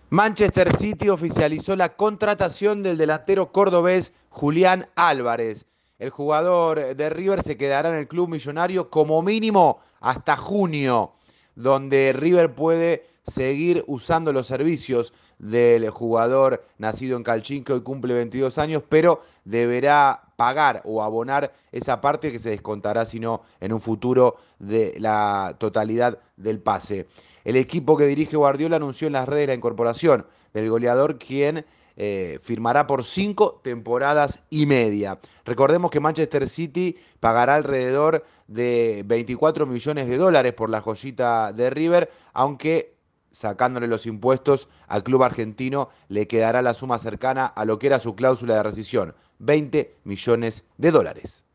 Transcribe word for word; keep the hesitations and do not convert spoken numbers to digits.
Manchester City oficializó la contratación del delantero cordobés Julián Álvarez. El jugador de River se quedará en el club millonario como mínimo hasta junio, donde River puede seguir usando los servicios del jugador nacido en Calchín, que hoy cumple veintidós años, pero deberá pagar o abonar esa parte que se descontará, sino en un futuro, de la totalidad del pase. El equipo que dirige Guardiola anunció en las redes la incorporación del goleador, quien eh, firmará por cinco temporadas y media. Recordemos que Manchester City pagará alrededor de veinticuatro millones de dólares por la joyita de River, aunque sacándole los impuestos al club argentino le quedará la suma cercana a lo que era su cláusula de rescisión, veinte millones de dólares.